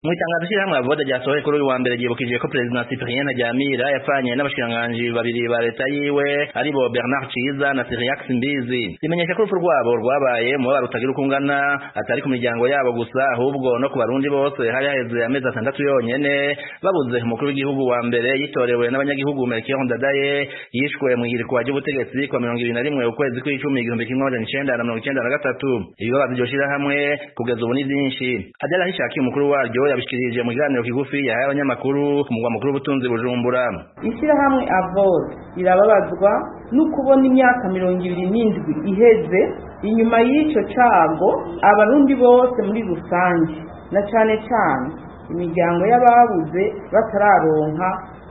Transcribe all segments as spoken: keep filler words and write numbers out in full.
Mwitangazo cy'amwe avoda ryasohoye kuri uyu wa mbere ryibukije ko President Cyprien Ntaryamira yapfanye n'abashikiranganji babiri ba leta yiwe aribo Bernard Ciza na Cyriaque Simbizi. Rimenyesha ko urupfu rwabo rwabaye mu barutagira ukungana atari ku miryango yabo gusa ahubwo no ku barundi bose hari haheze amezi atandatu yonyene babuze umukuru w'igihugu wa mbere yitorewe n'abanyagihugu Melchior Ndadaye yishwe mu ihirikwa ry'ubutegetsi kwa mirongo ibiri na rimwe ukwezi kw'icumi igihumbi kimwe amajana icenda na mirongo icenda na gatatu. Ibibazo vyoshira hamwe kugeza ubu ni vyinshi. Adela Hishakiye umukuru waryo yabishikirije mu kiganiro kigufi yahaye abanyamakuru ku mugwa mukuru w'ubutunzi Bujumbura. Ishirahamwe Avod irababazwa no kubona imyaka mirongo ibiri n'indwi iheze inyuma y'ico cago abarundi bose muri rusange na cane cane imiryango y'ababuze batararonka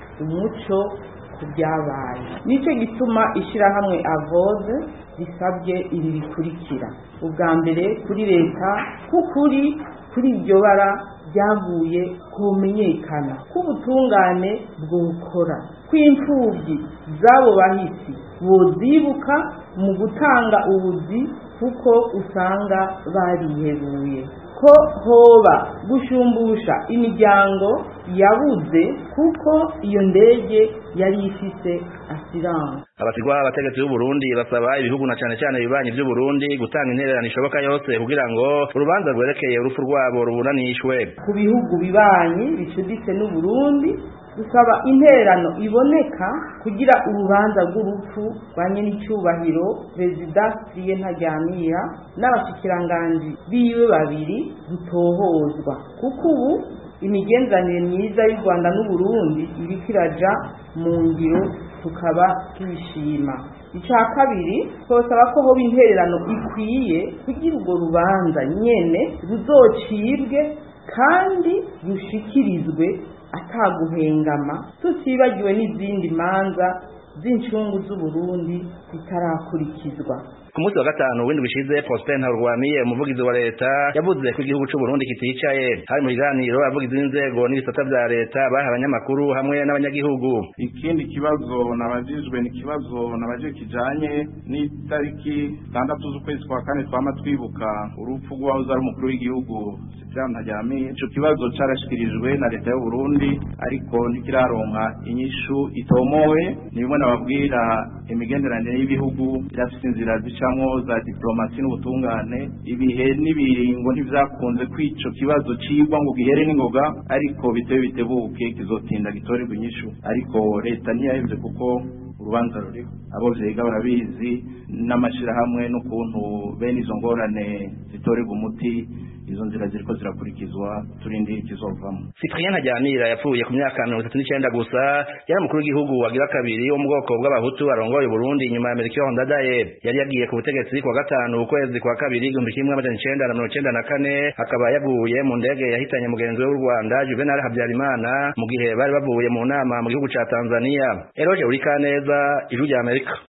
umuco ku byabaye. Nico gituma ishirahamwe Avod risabye iri bikurikira: ubwa mbere kuri leta kukuri kuri iryo bara byaguye kumenyekana k'ubutungane bw'ukora kw'imfubyi zabo bahisi bozibuka mu gutanga ubuzi kuko usanga bariheruye ko hoba gushumbusha imiryango yabuze kuko iyo ndege yari ifise assurance. Abasigwa abategetsi b'u Burundi basaba ibihugu na cane cane bibanyi by'u Burundi gutanga intererano ishoboka yose kugira ngo urubanza rwerekeye urupfu rwabo ruburanishwe. Ku bihugu bibanyi bicuditse n'u Burundi dusaba intererano iboneka kugira urubanza rw'urupfu rwanye n'icyubahiro President Cyprien Ntaryamira n'abashikiranganji biwe babiri gutohozwa, kuko ubu imigenzanire myiza y'u Rwanda n'u Burundi iriko iraja mu ngiro tukaba tubishima. Ica kabiri twosaba ko hoba intererano ikwiye kugira urwo rubanza nyene ruzocibwe kandi rushikirizwe ataguhengama, tutibagiwe n'izindi manza z'incungu z'u Burundi zitarakurikizwa. Ku munsi wa gatanu w'indwi bishize Prosper Ntarwamiye umuvugizi wa leta yavuze ko igihugu cy'u Burundi kiticaye. Hari mu biganiro avugizi b'inzego n'ibisata vya leta baha abanyamakuru hamwe n'abanyagihugu. Ikindi kibazo nabajijwe ni kibazo nabaje kijanye n'itariki zitandatu z'ukwezi kwa kane twama twibuka urupfu rw'uwahoze ari umukuru w'igihugu Cyprien Ntaryamira. Ico kibazo carashikirijwe na leta y'u Burundi ariko ntikiraronka inyishu itomowe. Ni bimwe nababwira imigenderanire y'ibihugu byafite inzira zicamwo za diplomasi n'ubutungane, ibihe n'ibiringo ntivyakunze kwico kibazo cigwa ngo gihere n'ingoga, ariko bitewe bitebuke kizotinda gitorerwa inyishu. Ariko leta ntiyahevye kuko urubanza ruriho, abo vyega barabizi n'amashirahamwe n'ukuntu bene izo ngorane zitorerwa umuti. Izo nzira ziriko zirakurikizwa turindira ikizovamo. Cyprien Ntaryamira yapfuye ku myaka mirongo itatu n'icenda gusa, yari umukuru w'igihugu wagira kabiri wo mu bwoko bw'abahutu arongoye Burundi nyuma ya Melchior Ndadaye. Yari yagiye ku butegetsi kwa gatanu ukwezi kwa kabiri igihumbi kimwe amajana icenda na mirongo icenda na kane, akaba yaguye mu ndege yahitanye mugenzi we w'u Rwanda Juvenal Habyarimana mu gihe bari bavuye mu nama mu gihugu ca Tanzania. Eroje Urikaneza, Ijwi ry'Amerika.